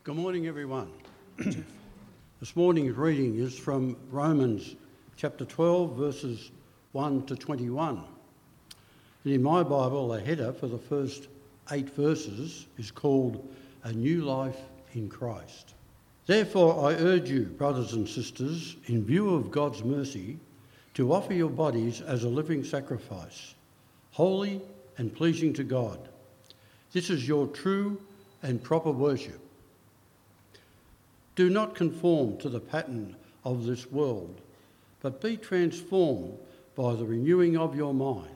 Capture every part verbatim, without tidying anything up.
Good morning, everyone. This morning's reading is from Romans chapter twelve, verses one to twenty-one. And in my Bible, the header for the first eight verses is called A New Life in Christ. Therefore, I urge you, brothers and sisters, in view of God's mercy, to offer your bodies as a living sacrifice, holy and pleasing to God. This is your true and proper worship. Do not conform to the pattern of this world, but be transformed by the renewing of your mind.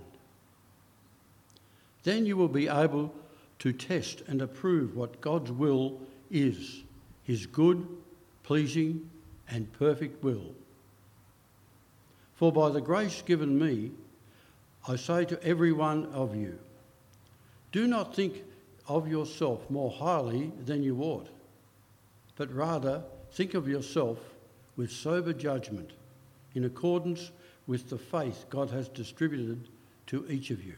Then you will be able to test and approve what God's will is, his good, pleasing, and perfect will. For by the grace given me, I say to every one of you, do not think of yourself more highly than you ought, but rather think of yourself with sober judgment, in accordance with the faith God has distributed to each of you.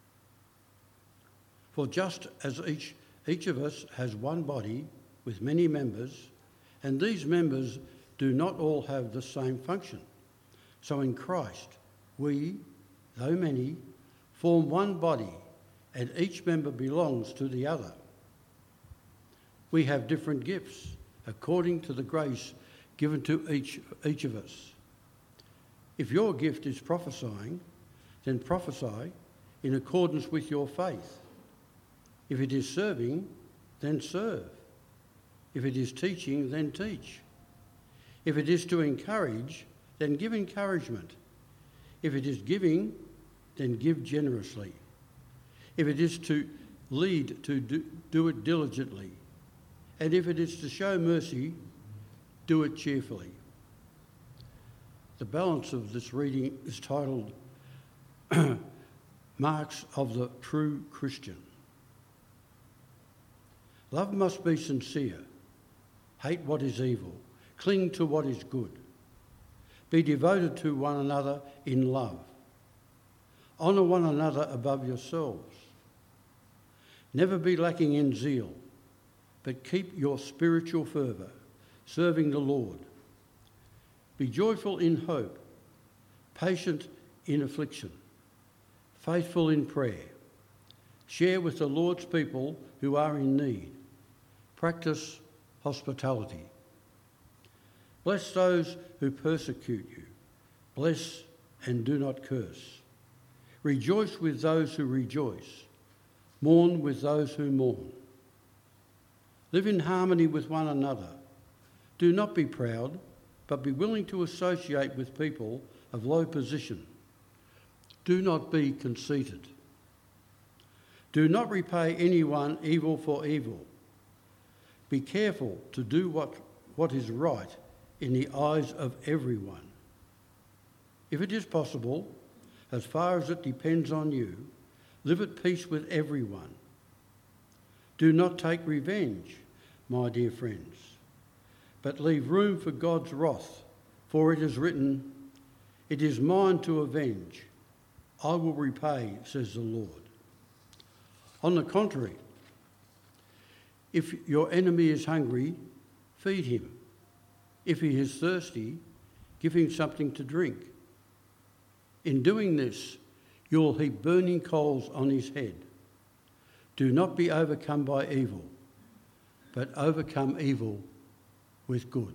For just as each, each of us has one body with many members, and these members do not all have the same function, so in Christ we, though many, form one body, and each member belongs to the other. We have different gifts, according to the grace given to each, each of us. If your gift is prophesying, then prophesy in accordance with your faith. If it is serving, then serve. If it is teaching, then teach. If it is to encourage, then give encouragement. If it is giving, then give generously. If it is to lead, to do, do it diligently. And if it is to show mercy, do it cheerfully. The balance of this reading is titled Marks of the True Christian. Love must be sincere. Hate what is evil. Cling to what is good. Be devoted to one another in love. Honour one another above yourselves. Never be lacking in zeal, but keep your spiritual fervour, serving the Lord. Be joyful in hope, patient in affliction, faithful in prayer. Share with the Lord's people who are in need. Practice hospitality. Bless those who persecute you. Bless and do not curse. Rejoice with those who rejoice. Mourn with those who mourn. Live in harmony with one another. Do not be proud, but be willing to associate with people of low position. Do not be conceited. Do not repay anyone evil for evil. Be careful to do what, what is right in the eyes of everyone. If it is possible, as far as it depends on you, live at peace with everyone. Do not take revenge, my dear friends, but leave room for God's wrath, for it is written, "It is mine to avenge. I will repay," says the Lord. On the contrary, if your enemy is hungry, feed him. If he is thirsty, give him something to drink. In doing this, you will heap burning coals on his head. Do not be overcome by evil, but overcome evil with good.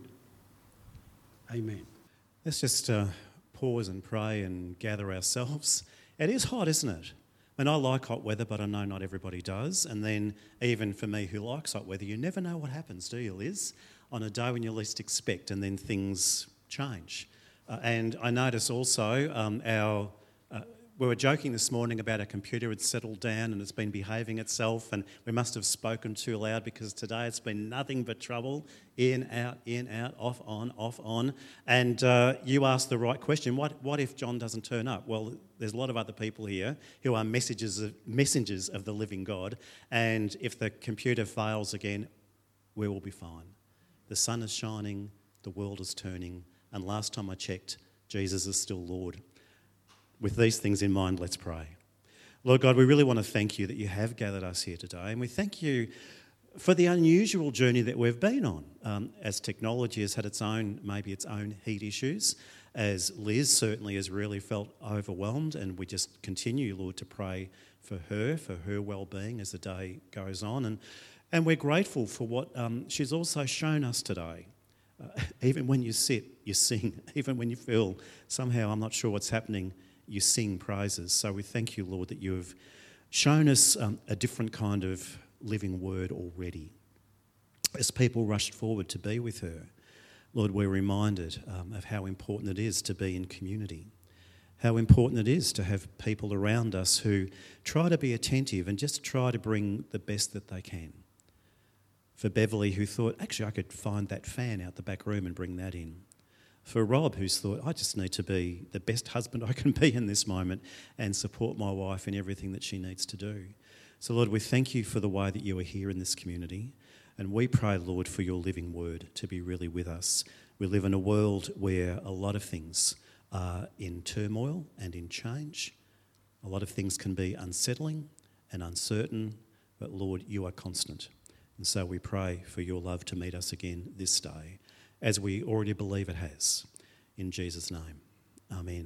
Amen. Let's just uh, pause and pray and gather ourselves. It is hot, isn't it? I mean, I like hot weather, but I know not everybody does. And then even for me who likes hot weather, you never know what happens, do you, Liz? On a day when you least expect, and then things change. Uh, and I notice also um, our... Uh, We were joking this morning about our computer had settled down and it's been behaving itself, and we must have spoken too loud because today it's been nothing but trouble. In, out, in, out, off, on, off, on. And uh, you asked the right question. What what if John doesn't turn up? Well, there's a lot of other people here who are messages of, messengers of the living God, and if the computer fails again, we will be fine. The sun is shining, the world is turning, and last time I checked, Jesus is still Lord. With these things in mind, let's pray. Lord God, we really want to thank you that you have gathered us here today, and we thank you for the unusual journey that we've been on, um, as technology has had its own, maybe its own heat issues, as Liz certainly has really felt overwhelmed, and we just continue, Lord, to pray for her, for her well-being as the day goes on. And, and we're grateful for what um, she's also shown us today. Uh, even when you sit, you sing. Even when you feel somehow, I'm not sure what's happening, you sing praises. So we thank you, Lord, that you have shown us um, a different kind of living word already. As people rushed forward to be with her, Lord, we're reminded um, of how important it is to be in community, how important it is to have people around us who try to be attentive and just try to bring the best that they can. For Beverly, who thought, actually, I could find that fan out the back room and bring that in. For Rob, who's thought, I just need to be the best husband I can be in this moment and support my wife in everything that she needs to do. So, Lord, we thank you for the way that you are here in this community. And we pray, Lord, for your living word to be really with us. We live in a world where a lot of things are in turmoil and in change. A lot of things can be unsettling and uncertain, but Lord, you are constant. And so we pray for your love to meet us again this day, as we already believe it has. In Jesus' name, amen.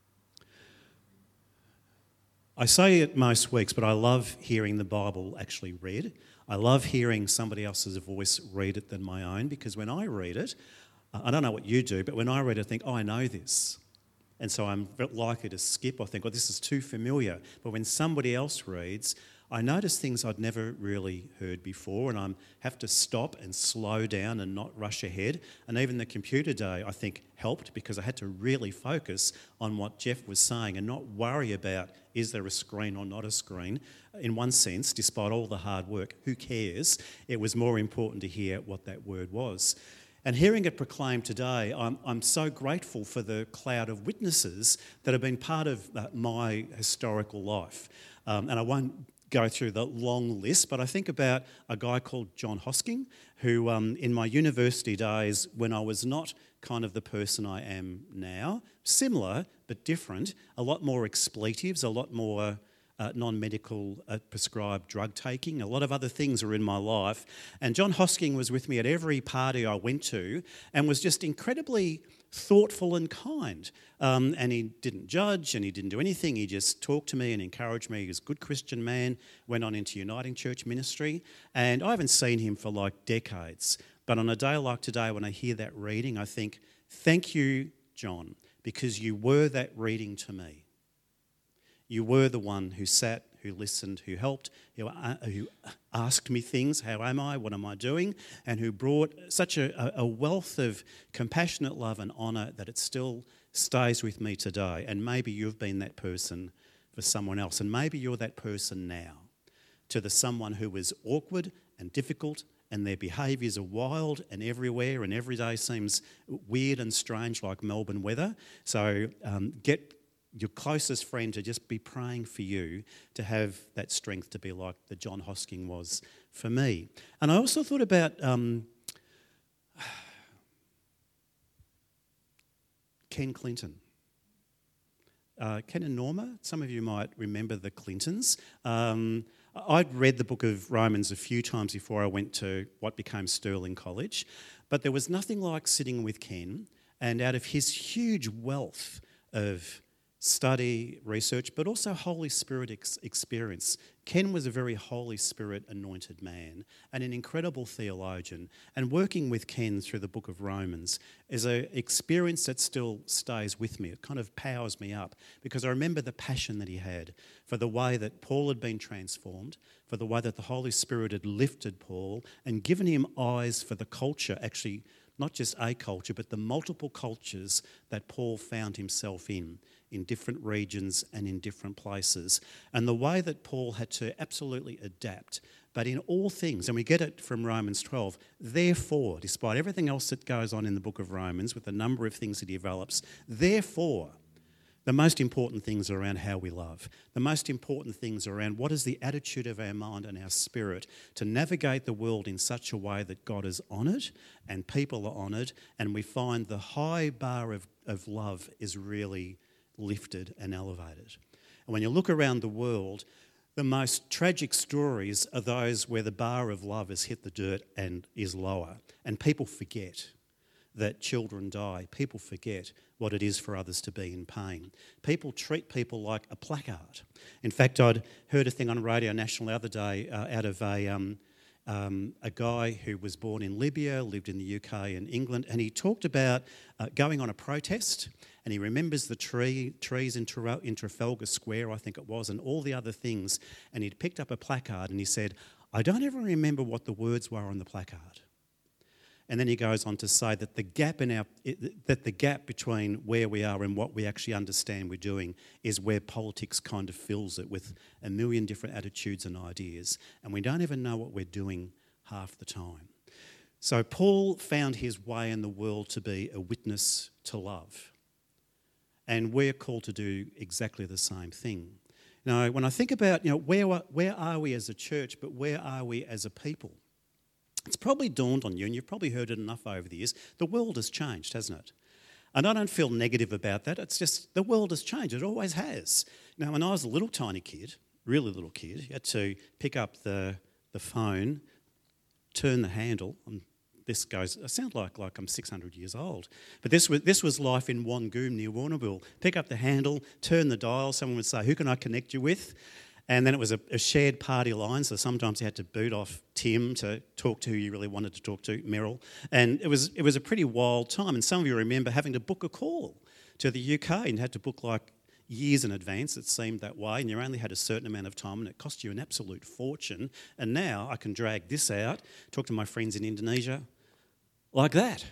I say it most weeks, but I love hearing the Bible actually read. I love hearing somebody else's voice read it than my own, because when I read it, I don't know what you do, but when I read it, I think, oh, I know this. And so I'm likely to skip or think, oh, this is too familiar. But when somebody else reads, I notice things I'd never really heard before, and I have to stop and slow down and not rush ahead. And even the computer day, I think, helped, because I had to really focus on what Jeff was saying and not worry about, is there a screen or not a screen? In one sense, despite all the hard work, who cares? It was more important to hear what that word was. And hearing it proclaimed today, I'm, I'm so grateful for the cloud of witnesses that have been part of uh, my historical life. Um, and I won't go through the long list, but I think about a guy called John Hosking, who um, in my university days, when I was not kind of the person I am now, similar but different, a lot more expletives, a lot more uh, non-medical uh, prescribed drug taking, a lot of other things are in my life. And John Hosking was with me at every party I went to and was just incredibly thoughtful and kind. Um, and he didn't judge and he didn't do anything. He just talked to me and encouraged me. He was a good Christian man, went on into Uniting Church ministry. And I haven't seen him for like decades. But on a day like today, when I hear that reading, I think, thank you, John, because you were that reading to me. You were the one who sat, who listened, who helped, who, uh, who asked me things, how am I, what am I doing, and who brought such a, a wealth of compassionate love and honour that it still stays with me today. And maybe you've been that person for someone else, and maybe you're that person now, to the someone who is awkward and difficult and their behaviours are wild and everywhere, and every day seems weird and strange like Melbourne weather. So um, get your closest friend to just be praying for you to have that strength to be like the John Hosking was for me. And I also thought about um, Ken Clinton. Uh, Ken and Norma, some of you might remember the Clintons. Um, I'd read the book of Romans a few times before I went to what became Stirling College, but there was nothing like sitting with Ken, and out of his huge wealth of study, research, but also Holy Spirit ex- experience. Ken was a very Holy Spirit anointed man and an incredible theologian. And working with Ken through the book of Romans is an experience that still stays with me. It kind of powers me up because I remember the passion that he had for the way that Paul had been transformed, for the way that the Holy Spirit had lifted Paul and given him eyes for the culture, actually not just a culture, but the multiple cultures that Paul found himself in, in different regions and in different places. And the way that Paul had to absolutely adapt, but in all things, and we get it from Romans twelve, therefore, despite everything else that goes on in the book of Romans with the number of things that he develops, therefore, the most important things are around how we love. The most important things are around what is the attitude of our mind and our spirit to navigate the world in such a way that God is honoured and people are honoured, and we find the high bar of, of love is really lifted and elevated. And when you look around the world, The most tragic stories are those where the bar of love has hit the dirt and is lower, and people forget that children die. People forget what it is for others to be in pain. People treat people like a placard. In fact, I'd heard a thing on Radio National the other day uh, out of a, um, um, a guy who was born in Libya, lived in the U K and England, and he talked about uh, going on a protest, and he remembers the tree, trees in, Tra- in Trafalgar Square, I think it was, and all the other things, and he'd picked up a placard and he said, I don't ever remember what the words were on the placard. And then he goes on to say that the gap in our that the gap between where we are and what we actually understand we're doing is where politics kind of fills it with a million different attitudes and ideas, and we don't even know what we're doing half the time. So Paul found his way in the world to be a witness to love, and we're called to do exactly the same thing. Now, when I think about, you know, where where are we as a church, but where are we as a people? It's probably dawned on you, and you've probably heard it enough over the years, the world has changed, hasn't it? And I don't feel negative about that. It's just the world has changed. It always has. Now, when I was a little tiny kid, really little kid, you had to pick up the, the phone, turn the handle, and this goes, I sound like, like I'm six hundred years old. But this was, this was life in Wangoom near Warrnambool. Pick up the handle, turn the dial, someone would say, who can I connect you with? And then it was a, a shared party line, so sometimes you had to boot off Tim to talk to who you really wanted to talk to, Meryl. And it was it was a pretty wild time. And some of you remember having to book a call to the U K and had to book like years in advance. It seemed that way, and you only had a certain amount of time, and it cost you an absolute fortune. And now I can drag this out, talk to my friends in Indonesia like that,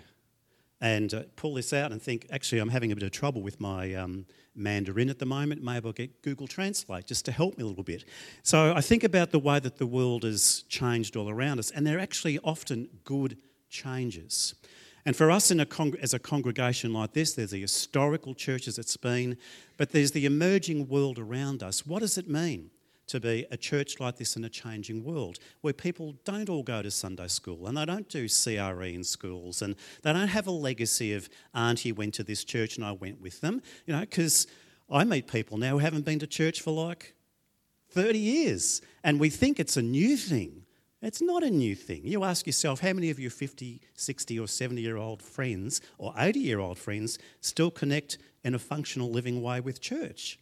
and uh, pull this out and think, actually, I'm having a bit of trouble with my um, Mandarin at the moment. Maybe I'll get Google Translate just to help me a little bit. So I think about the way that the world has changed all around us, and they're actually often good changes. And for us in a con- as a congregation like this, there's the historical church as it's been, but there's the emerging world around us. What does it mean to be a church like this in a changing world, where people don't all go to Sunday school and they don't do C R E in schools and they don't have a legacy of auntie went to this church and I went with them, you know, because I meet people now who haven't been to church for like thirty years and we think it's a new thing. It's not a new thing. You ask yourself, how many of your fifty, sixty or seventy-year-old friends or eighty-year-old friends still connect in a functional living way with church?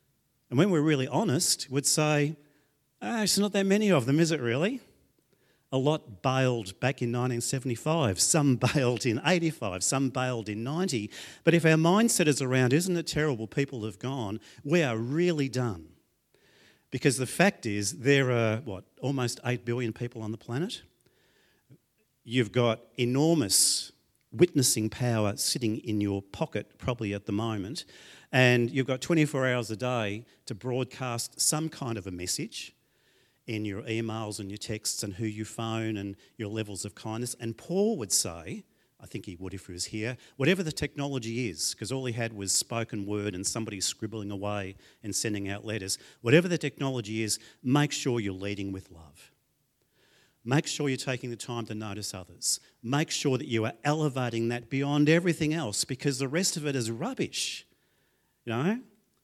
And when we're really honest, we'd say, oh, it's not that many of them, is it really? A lot bailed back in nineteen seventy-five, some bailed in eighty-five, some bailed in ninety. But if our mindset is around, isn't it terrible people have gone, we are really done. Because the fact is, there are, what, almost eight billion people on the planet. You've got enormous witnessing power sitting in your pocket, probably at the moment, and you've got twenty-four hours a day to broadcast some kind of a message in your emails and your texts and who you phone and your levels of kindness. And Paul would say, I think he would if he was here, whatever the technology is, because all he had was spoken word and somebody scribbling away and sending out letters, whatever the technology is, make sure you're leading with love. Make sure you're taking the time to notice others. Make sure that you are elevating that beyond everything else, because the rest of it is rubbish. You know?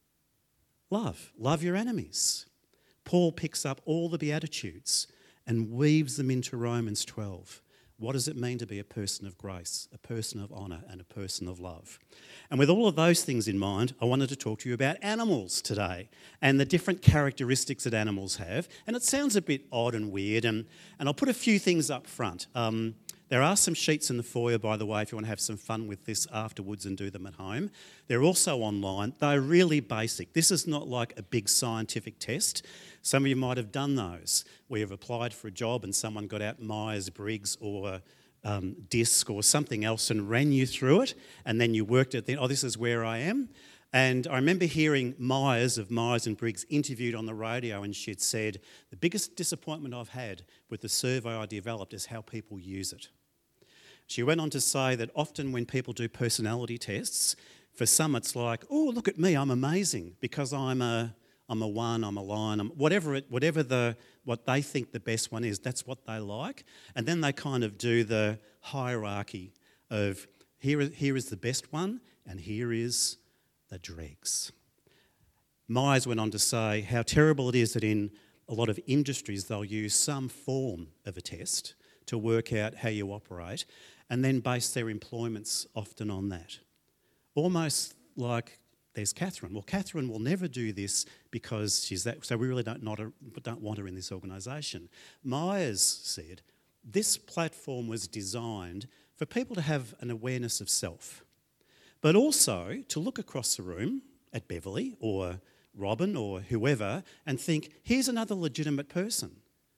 Love. Love your enemies. Paul picks up all the Beatitudes and weaves them into Romans twelve. What does it mean to be a person of grace, a person of honour and a person of love? And with all of those things in mind, I wanted to talk to you about animals today and the different characteristics that animals have. And it sounds a bit odd and weird, and, and I'll put a few things up front. Um, there are some sheets in the foyer, by the way, if you want to have some fun with this afterwards and do them at home. They're also online. They're really basic. This is not like a big scientific test. Some of you might have done those, where you've applied for a job and someone got out Myers-Briggs or um, DISC or something else and ran you through it, and then you worked at, then, oh, this is where I am. And I remember hearing Myers of Myers and Briggs interviewed on the radio, and she'd said, the biggest disappointment I've had with the survey I developed is how people use it. She went on to say that often when people do personality tests, for some it's like, oh, look at me, I'm amazing because I'm a I'm a one, I'm a lion, I'm, whatever it, whatever the what they think the best one is, that's what they like. And then they kind of do the hierarchy of here, here is the best one and here is the dregs. Myers went on to say how terrible it is that in a lot of industries they'll use some form of a test to work out how you operate and then base their employments often on that. Almost like there's Catherine. Well, Catherine will never do this because she's that, so we really don't, not a, don't want her in this organisation. Myers said this platform was designed for people to have an awareness of self, but also to look across the room at Beverly or Robin or whoever and think, here's another legitimate person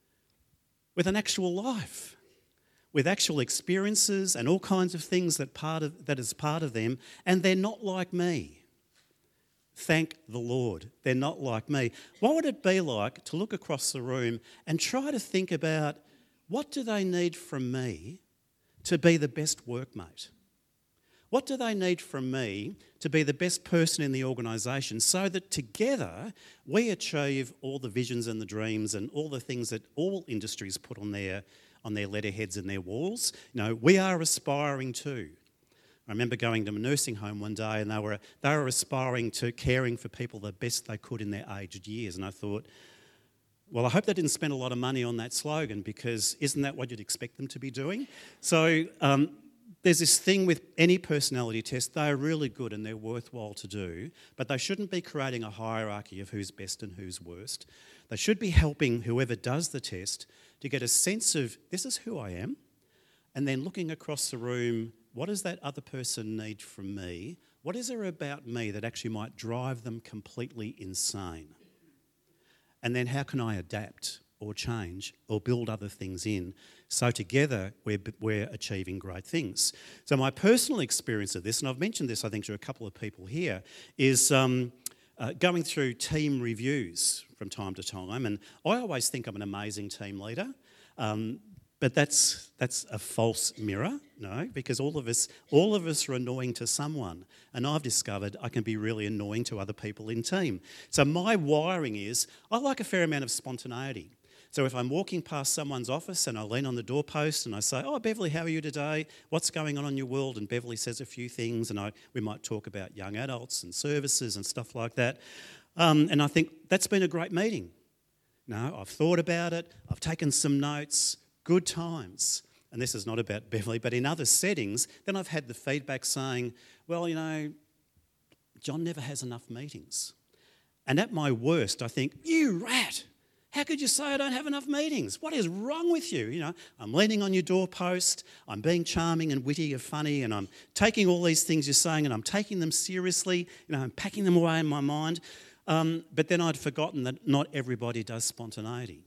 with an actual life, with actual experiences and all kinds of things that part of that is part of them, and they're not like me. Thank the Lord, they're not like me. What would it be like to look across the room and try to think about what do they need from me to be the best workmate? What do they need from me to be the best person in the organisation so that together we achieve all the visions and the dreams and all the things that all industries put on their, on their letterheads and their walls? You know, we are aspiring to. I remember going to a nursing home one day and they were, they were aspiring to caring for people the best they could in their aged years. And I thought, well, I hope they didn't spend a lot of money on that slogan because isn't that what you'd expect them to be doing? So um, there's this thing with any personality test, they're really good and they're worthwhile to do, but they shouldn't be creating a hierarchy of who's best and who's worst. They should be helping whoever does the test to get a sense of, this is who I am, and then looking across the room, what does that other person need from me? What is there about me that actually might drive them completely insane? And then how can I adapt or change or build other things in so together we're, we're achieving great things? So my personal experience of this, and I've mentioned this I think to a couple of people here, is um, uh, going through team reviews from time to time, and I always think I'm an amazing team leader. Um, But that's that's a false mirror, no, because all of us all of us are annoying to someone, and I've discovered I can be really annoying to other people in team. So my wiring is I like a fair amount of spontaneity. So if I'm walking past someone's office and I lean on the doorpost and I say, "Oh, Beverly, how are you today? What's going on in your world?" and Beverly says a few things, and I we might talk about young adults and services and stuff like that, um, and I think that's been a great meeting. No, I've thought about it. I've taken some notes. Good times, and this is not about Beverly, but in other settings, then I've had the feedback saying, well, you know, John never has enough meetings. And at my worst, I think, you rat, how could you say I don't have enough meetings? What is wrong with you? You know, I'm leaning on your doorpost, I'm being charming and witty and funny, and I'm taking all these things you're saying and I'm taking them seriously, you know, I'm packing them away in my mind. Um, but then I'd forgotten that not everybody does spontaneity.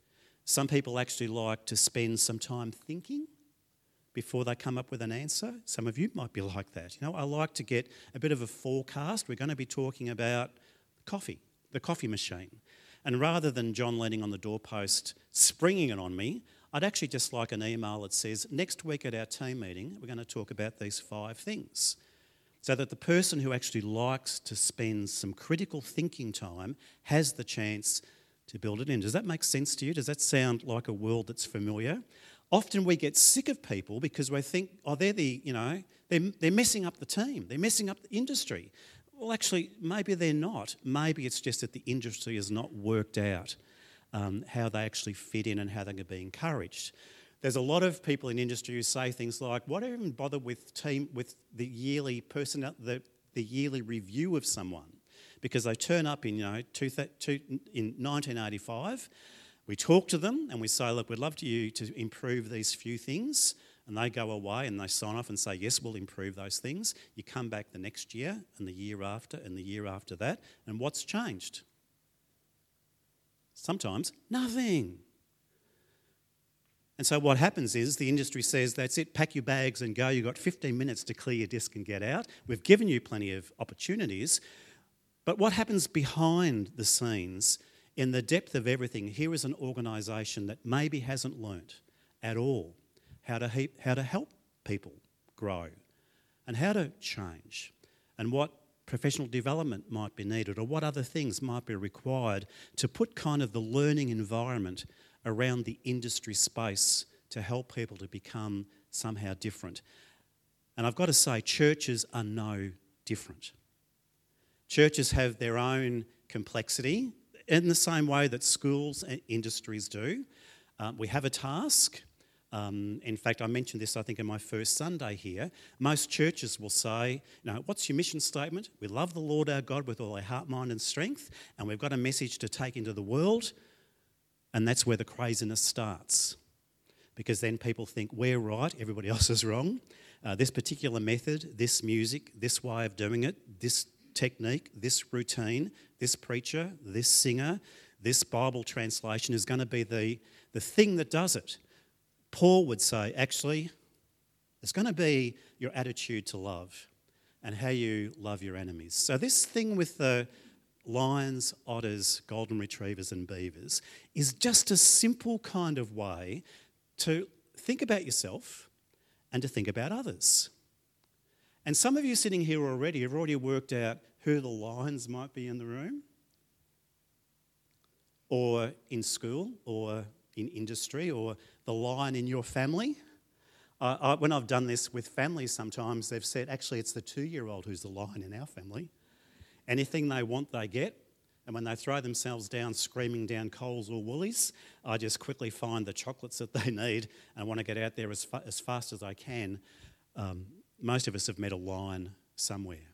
Some people actually like to spend some time thinking before they come up with an answer. Some of you might be like that. You know, I like to get a bit of a forecast. We're going to be talking about coffee, the coffee machine. And rather than John leaning on the doorpost, springing it on me, I'd actually just like an email that says, next week at our team meeting, we're going to talk about these five things. So that the person who actually likes to spend some critical thinking time has the chance to build it in. Does that make sense to you? Does that sound like a world that's familiar? Often we get sick of people because we think, oh, they're the, you know, they're, they're messing up the team. They're messing up the industry. Well, actually, maybe they're not. Maybe it's just that the industry has not worked out um, how they actually fit in and how they can be encouraged. There's a lot of people in industry who say things like, why do you even bother with team with the yearly personnel, the, the yearly review of someone? Because they turn up in, you know, two, two, in nineteen eighty-five, we talk to them and we say, look, we'd love to you to improve these few things, and they go away and they sign off and say, yes, we'll improve those things. You come back the next year and the year after and the year after that, and what's changed? Sometimes nothing. And so what happens is the industry says, that's it, pack your bags and go. You've got fifteen minutes to clear your desk and get out. We've given you plenty of opportunities. But what happens behind the scenes, in the depth of everything, here is an organisation that maybe hasn't learnt at all how to, he- how to help people grow and how to change and what professional development might be needed or what other things might be required to put kind of the learning environment around the industry space to help people to become somehow different. And I've got to say, churches are no different. Churches have their own complexity in the same way that schools and industries do. Um, we have a task. Um, in fact, I mentioned this, I think, in my first Sunday here. Most churches will say, you know, what's your mission statement? We love the Lord our God with all our heart, mind and strength, and we've got a message to take into the world, and that's where the craziness starts. Because then people think we're right, everybody else is wrong. Uh, this particular method, this music, this way of doing it, this technique, this routine, this preacher, this singer, this Bible translation is going to be the, the thing that does it. Paul would say, actually, it's going to be your attitude to love and how you love your enemies. So this thing with the lions, otters, golden retrievers and beavers is just a simple kind of way to think about yourself and to think about others. And some of you sitting here already have already worked out who the lions might be in the room, or in school, or in industry, or the lion in your family. Uh, I, when I've done this with families sometimes, they've said, actually, it's the two-year-old who's the lion in our family. Anything they want, they get. And when they throw themselves down screaming down Coles or Woolies, I just quickly find the chocolates that they need and I want to get out there as, fa- as fast as I can. Um, most of us have met a lion somewhere.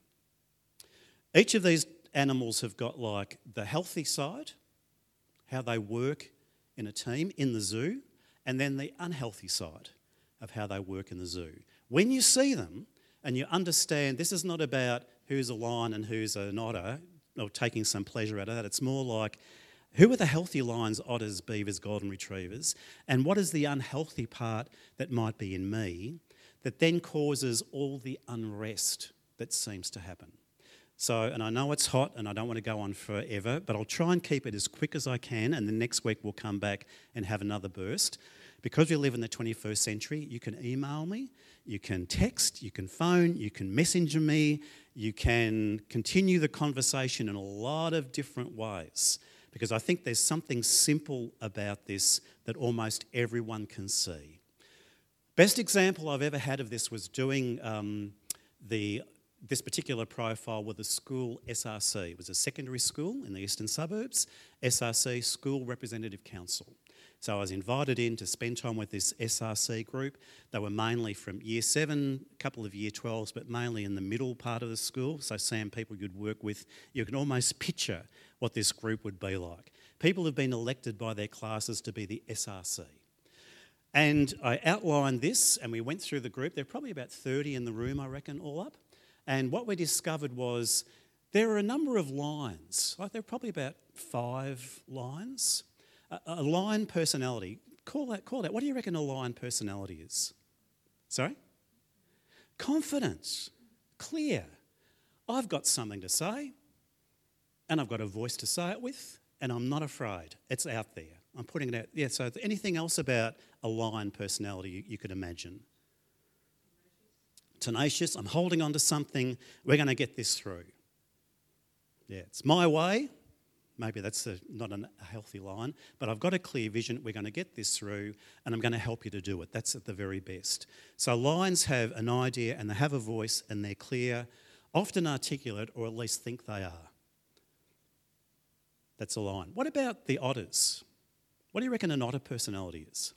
Each of these animals have got like the healthy side, how they work in a team in the zoo, and then the unhealthy side of how they work in the zoo. When you see them and you understand this is not about who's a lion and who's an otter, or taking some pleasure out of that. It's more like, who are the healthy lions, otters, beavers, golden retrievers, and what is the unhealthy part that might be in me that then causes all the unrest that seems to happen? So, and I know it's hot and I don't want to go on forever, but I'll try and keep it as quick as I can, and then next week we'll come back and have another burst. Because we live in the twenty-first century, you can email me, you can text, you can phone, you can messenger me, you can continue the conversation in a lot of different ways, because I think there's something simple about this that almost everyone can see. Best example I've ever had of this was doing um, the this particular profile with a school S R C. It was a secondary school in the eastern suburbs, S R C, School Representative Council. So I was invited in to spend time with this S R C group. They were mainly from year seven, a couple of year twelves, but mainly in the middle part of the school. So Sam, people you'd work with, you can almost picture what this group would be like. People have been elected by their classes to be the S R C. And I outlined this and we went through the group. There are probably about thirty in the room, I reckon, all up. And what we discovered was there are a number of lines. Like there are probably about five lines. A, a lion personality, call that, call that. What do you reckon a lion personality is? Sorry? Confidence, clear. I've got something to say and I've got a voice to say it with and I'm not afraid. It's out there. I'm putting it out. Yeah, so anything else about a lion personality you, you could imagine? Tenacious. I'm holding on to something. We're going to get this through. Yeah, it's my way. Maybe that's a, not an, a healthy line, but I've got a clear vision. We're going to get this through and I'm going to help you to do it. That's at the very best. So lions have an idea and they have a voice and they're clear, often articulate, or at least think they are. That's a lion. What about the otters? What do you reckon an otter personality is?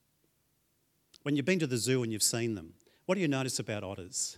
When you've been to the zoo and you've seen them, what do you notice about otters?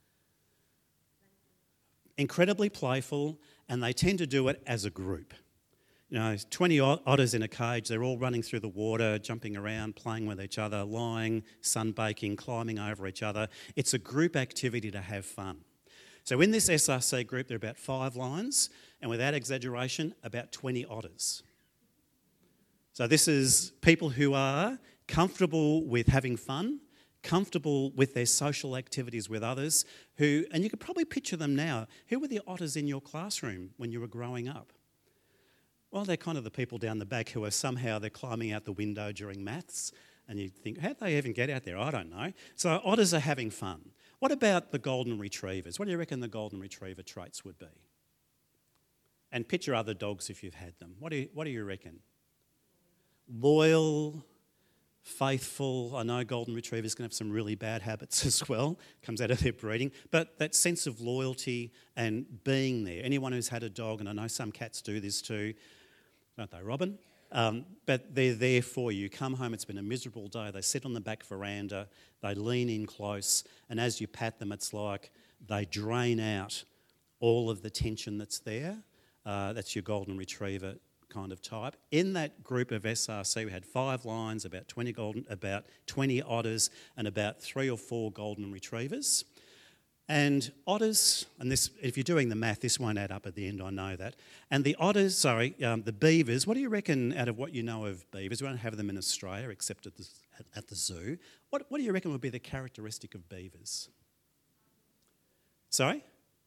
Incredibly playful, and they tend to do it as a group. You know, twenty otters in a cage, they're all running through the water, jumping around, playing with each other, lying, sunbaking, climbing over each other. It's a group activity to have fun. So in this S R C group, there are about five lions, and without exaggeration, about twenty otters. So this is people who are comfortable with having fun, comfortable with their social activities with others, who, and you could probably picture them now, who were the otters in your classroom when you were growing up? Well, they're kind of the people down the back who are somehow, they're climbing out the window during maths, and you think, how'd they even get out there? I don't know. So otters are having fun. What about the golden retrievers? What do you reckon the golden retriever traits would be? And picture other dogs if you've had them. What do you, what do you reckon? Loyal, faithful. I know golden retrievers can have some really bad habits as well, comes out of their breeding, but that sense of loyalty and being there. Anyone who's had a dog, and I know some cats do this too, don't they, Robin? Um, but they're there for you. You come home, it's been a miserable day, they sit on the back veranda, they lean in close, and as you pat them, it's like they drain out all of the tension that's there. Uh, that's your golden retriever kind of type. In that group of S R C, we had five lions, about twenty golden, about twenty otters, and about three or four golden retrievers. And otters, and this, if you're doing the math, this won't add up at the end, I know that. And the otters, sorry, um, the beavers, what do you reckon out of what you know of beavers? We don't have them in Australia except at the, at, at the zoo. What, what do you reckon would be the characteristic of beavers? Sorry?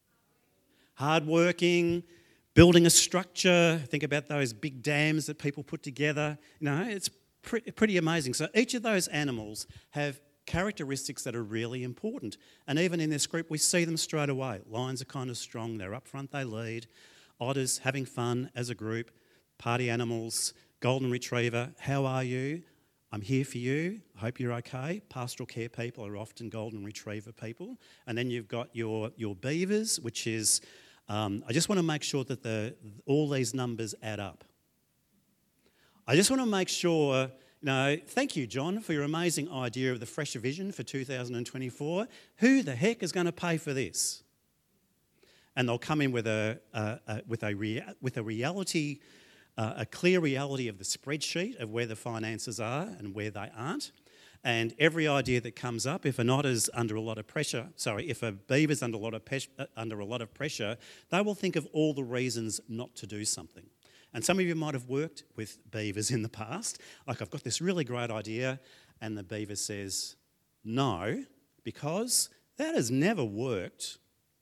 Hardworking, building a structure. Think about those big dams that people put together. You know, it's pre- pretty amazing. So each of those animals have characteristics that are really important. And even in this group, we see them straight away. Lions are kind of strong. They're up front, they lead. Otters, having fun as a group. Party animals. Golden retriever, how are you? I'm here for you. I hope you're okay. Pastoral care people are often golden retriever people. And then you've got your, your beavers, which is... Um, I just want to make sure that the, all these numbers add up. I just want to make sure, you know, thank you, John, for your amazing idea of the Fresh Vision for two thousand twenty-four. Who the heck is going to pay for this? And they'll come in with a, a, a with a rea- with a reality, uh, a clear reality of the spreadsheet of where the finances are and where they aren't. And every idea that comes up, if an otter's under a lot of pressure, sorry, if a beaver's under a lot of pe- under a lot of pressure, they will think of all the reasons not to do something. And some of you might have worked with beavers in the past. Like, I've got this really great idea, and the beaver says, no, because that has never worked.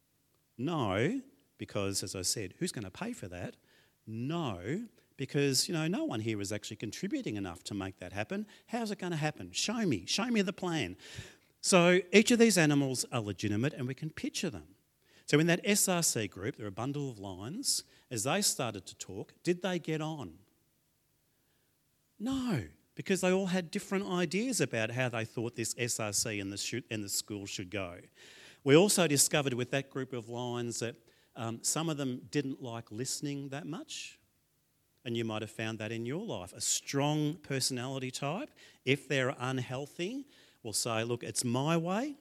No, because, as I said, who's going to pay for that? No, because, you know, no one here is actually contributing enough to make that happen. How's it going to happen? Show me. Show me the plan. So each of these animals are legitimate and we can picture them. So in that S R C group, there are a bundle of lions. As they started to talk, did they get on? No, because they all had different ideas about how they thought this S R C and the, shoot, and the school should go. We also discovered with that group of lions that um, some of them didn't like listening that much. And you might have found that in your life. A strong personality type, if they're unhealthy, will say, look, it's my way.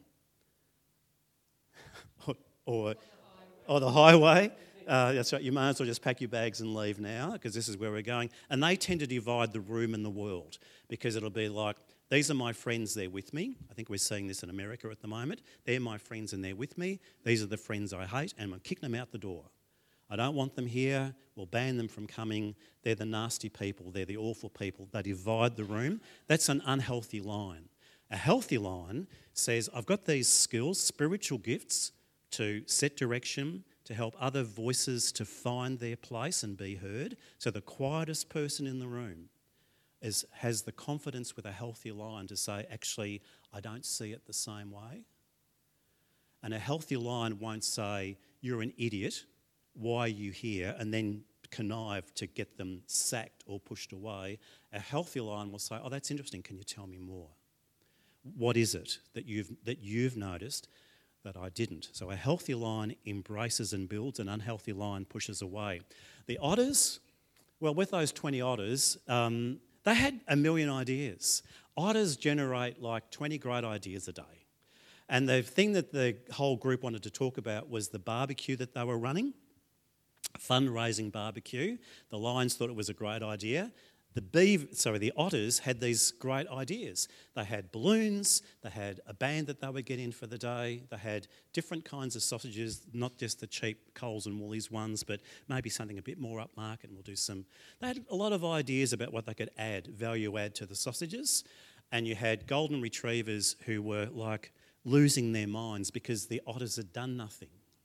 or, or, or the highway. Uh, that's right, you may as well just pack your bags and leave now, because this is where we're going. And they tend to divide the room and the world, because it'll be like, these are my friends, they're with me. I think we're seeing this in America at the moment. They're my friends and they're with me. These are the friends I hate, and I'm kicking them out the door. I don't want them here. We'll ban them from coming. They're the nasty people. They're the awful people. They divide the room. That's an unhealthy line. A healthy line says, I've got these skills, spiritual gifts, to set direction, to help other voices to find their place and be heard. So the quietest person in the room is, has the confidence with a healthy line to say, actually, I don't see it the same way. And a healthy line won't say, you're an idiot, why are you here, and then connive to get them sacked or pushed away. A healthy line will say, oh, that's interesting, can you tell me more? What is it that you've that you've noticed that I didn't? So a healthy line embraces and builds, an unhealthy line pushes away. The otters, well, with those twenty otters, um, they had a million ideas. Otters generate like twenty great ideas a day. And the thing that the whole group wanted to talk about was the barbecue that they were running. Fundraising barbecue. The lions thought it was a great idea. The beaver, sorry, the otters had these great ideas. They had balloons, they had a band that they would get in for the day, they had different kinds of sausages, not just the cheap Coles and Woolies ones, but maybe something a bit more upmarket, and we'll do some... They had a lot of ideas about what they could add, value add to the sausages, and you had golden retrievers who were like losing their minds because the otters had done nothing.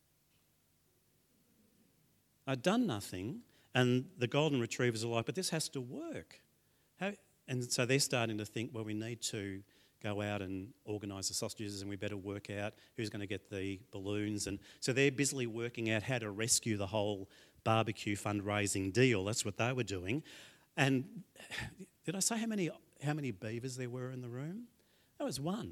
I'd done nothing, and the golden retrievers are like, but this has to work. How? And so they're starting to think, well, we need to go out and organise the sausages, and we better work out who's going to get the balloons. And so they're busily working out how to rescue the whole barbecue fundraising deal. That's what they were doing. And did I say how many how many beavers there were in the room? That was one.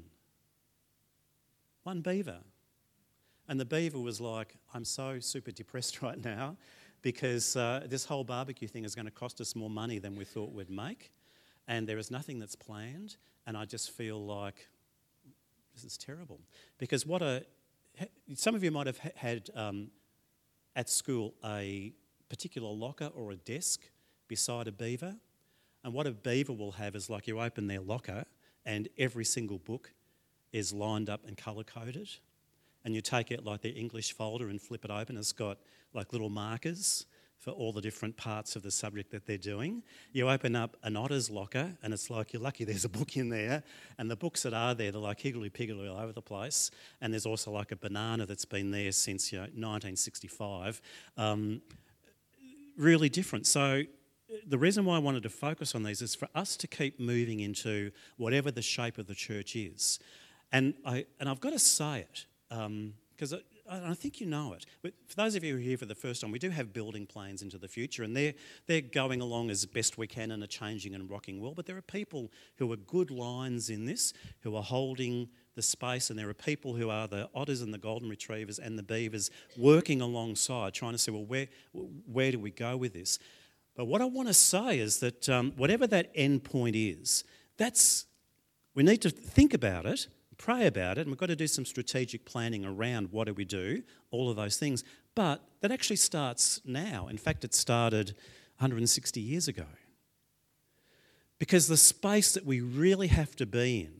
One beaver. And the beaver was like, I'm so super depressed right now because uh, this whole barbecue thing is going to cost us more money than we thought we'd make. And there is nothing that's planned. And I just feel like this is terrible. Because what a... Some of you might have had um, at school a particular locker or a desk beside a beaver. And what a beaver will have is like you open their locker and every single book is lined up and colour-coded. And you take out like their English folder and flip it open. It's got like little markers for all the different parts of the subject that they're doing. You open up an otter's locker and it's like you're lucky there's a book in there. And the books that are there, they're like higgledy-piggledy all over the place. And there's also like a banana that's been there since, you know, nineteen sixty-five. Um, really different. So the reason why I wanted to focus on these is for us to keep moving into whatever the shape of the church is. And, I, and I've got to say it, because um, I, I think you know it. But for those of you who are here for the first time, we do have building plans into the future, and they're, they're going along as best we can in a changing and rocking world. But there are people who are good lines in this, who are holding the space, and there are people who are the otters and the golden retrievers and the beavers working alongside, trying to say, well, where, where do we go with this? But what I want to say is that um, whatever that end point is, that's we need to think about it, pray about it, and we've got to do some strategic planning around what do we do, all of those things. But that actually starts now. In fact, it started one hundred sixty years ago. Because the space that we really have to be in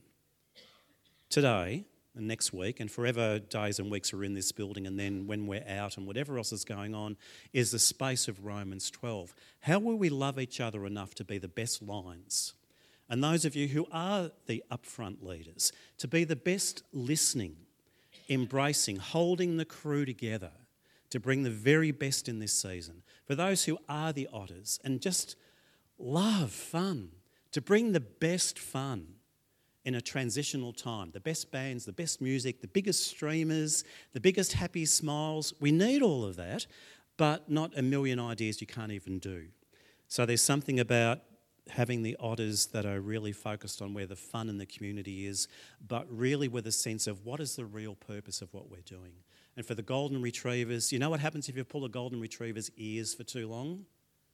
today and next week, and forever days and weeks are in this building, and then when we're out and whatever else is going on, is the space of Romans twelve. How will we love each other enough to be the best lines? And those of you who are the upfront leaders, to be the best listening, embracing, holding the crew together, to bring the very best in this season. For those who are the otters, and just love fun, to bring the best fun in a transitional time, the best bands, the best music, the biggest streamers, the biggest happy smiles. We need all of that, but not a million ideas you can't even do. So there's something about having the otters that are really focused on where the fun in the community is, but really with a sense of what is the real purpose of what we're doing. And for the golden retrievers, you know what happens if you pull a golden retriever's ears for too long?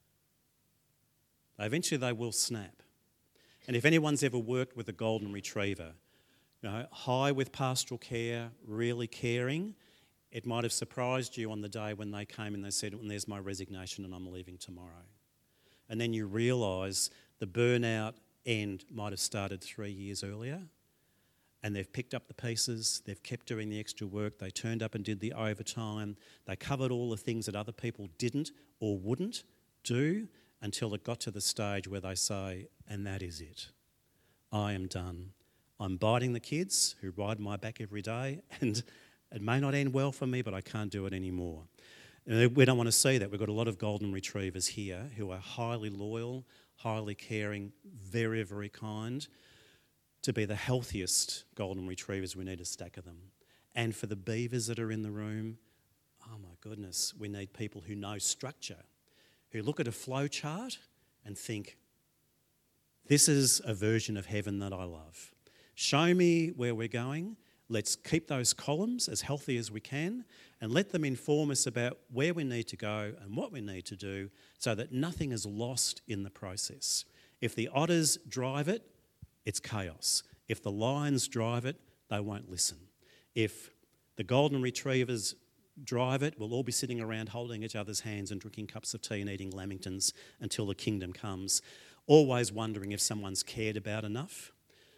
Eventually they will snap. And if anyone's ever worked with a golden retriever, you know, high with pastoral care, really caring, it might have surprised you on the day when they came and they said, well, there's my resignation and I'm leaving tomorrow. And then you realise the burnout end might have started three years earlier, and they've picked up the pieces, they've kept doing the extra work, they turned up and did the overtime, they covered all the things that other people didn't or wouldn't do, until it got to the stage where they say, and that is it. I am done. I'm biting the kids who ride my back every day, and it may not end well for me, but I can't do it anymore. And we don't want to see that. We've got a lot of golden retrievers here who are highly loyal, highly caring, very, very kind. To be the healthiest golden retrievers, we need a stack of them. And for the beavers that are in the room, oh my goodness, we need people who know structure, who look at a flow chart and think, this is a version of heaven that I love. Show me where we're going. Let's keep those columns as healthy as we can and let them inform us about where we need to go and what we need to do so that nothing is lost in the process. If the otters drive it, it's chaos. If the lions drive it, they won't listen. If the golden retrievers drive it, we'll all be sitting around holding each other's hands and drinking cups of tea and eating lamingtons until the kingdom comes, always wondering if someone's cared about enough.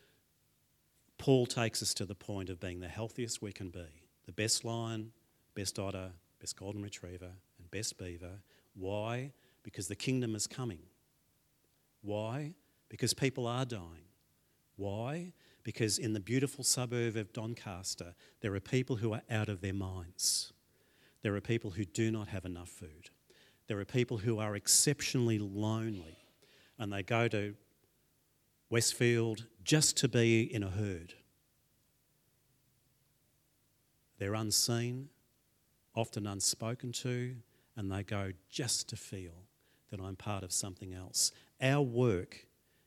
Paul takes us to the point of being the healthiest we can be. The best lion, best otter, best golden retriever, and best beaver. Why? Because the kingdom is coming. Why? Because people are dying. Why? Because in the beautiful suburb of Doncaster, there are people who are out of their minds. There are people who do not have enough food. There are people who are exceptionally lonely, and they go to Westfield just to be in a herd. They're unseen, often unspoken to, and they go just to feel that I'm part of something else. Our work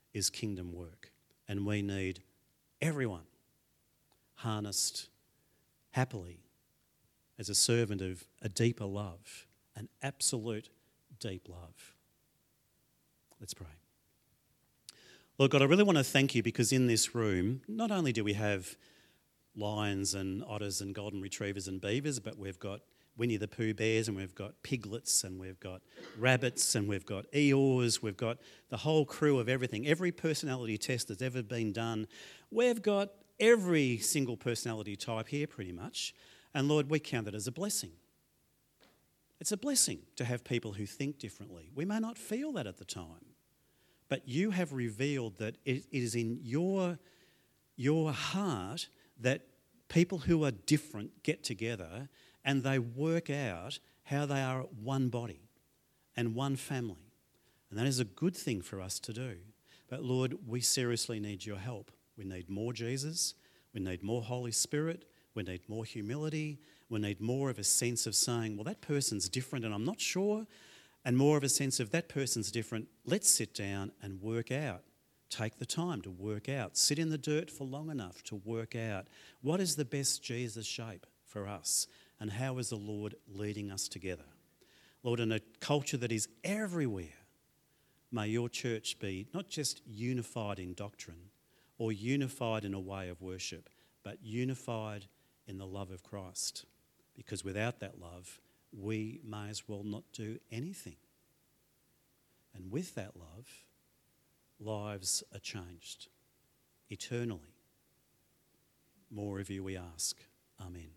is kingdom work. And we need everyone harnessed happily as a servant of a deeper love, an absolute deep love. Let's pray. Lord God, I really want to thank you because in this room, not only do we have lions and otters and golden retrievers and beavers, but we've got Winnie the Pooh bears and we've got piglets and we've got rabbits and we've got Eeyores, we've got the whole crew of everything. Every personality test that's ever been done, we've got every single personality type here pretty much. And Lord, we count it as a blessing. It's a blessing to have people who think differently. We may not feel that at the time, but you have revealed that it is in your, your heart that people who are different get together and they work out how they are one body and one family. And that is a good thing for us to do. But Lord, we seriously need your help. We need more Jesus. We need more Holy Spirit. We need more humility. We need more of a sense of saying, well, that person's different and I'm not sure. And more of a sense of that person's different. Let's sit down and work out. Take the time to work out. Sit in the dirt for long enough to work out what is the best Jesus shape for us and how is the Lord leading us together. Lord, in a culture that is everywhere, may your church be not just unified in doctrine or unified in a way of worship, but unified in the love of Christ. Because without that love, we may as well not do anything. And with that love, lives are changed eternally. More of you we ask. Amen.